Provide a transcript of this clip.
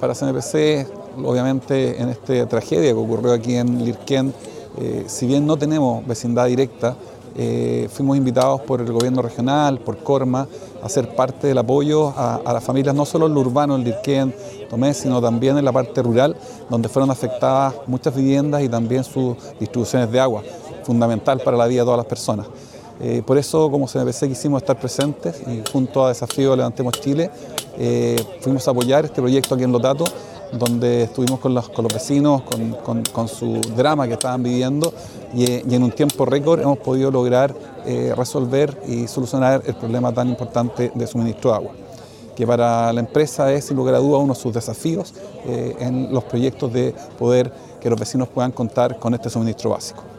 Para CMPC, obviamente en esta tragedia que ocurrió aquí en Lirquén, si bien no tenemos vecindad directa, fuimos invitados por el gobierno regional, por Corma, a ser parte del apoyo a las familias, no solo en lo urbano, en Lirquén, Tomé, sino también en la parte rural, donde fueron afectadas muchas viviendas y también sus distribuciones de agua, fundamental para la vida de todas las personas. Por eso, como CMPC, quisimos estar presentes y junto a Desafío Levantemos Chile, fuimos a apoyar este proyecto aquí en Lotato, donde estuvimos con los vecinos, con su drama que estaban viviendo y en un tiempo récord hemos podido lograr resolver y solucionar el problema tan importante de suministro de agua, que para la empresa es sin lugar a duda uno de sus desafíos en los proyectos de poder que los vecinos puedan contar con este suministro básico.